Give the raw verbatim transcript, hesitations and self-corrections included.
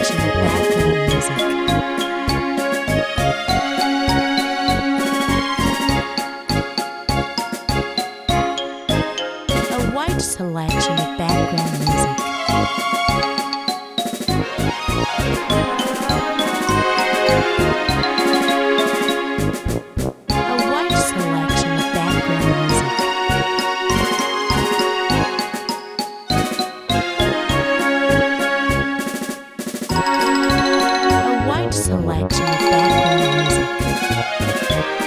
selection of background music. A wide selection of background music. A wide selection of background music. A wide selection of background music.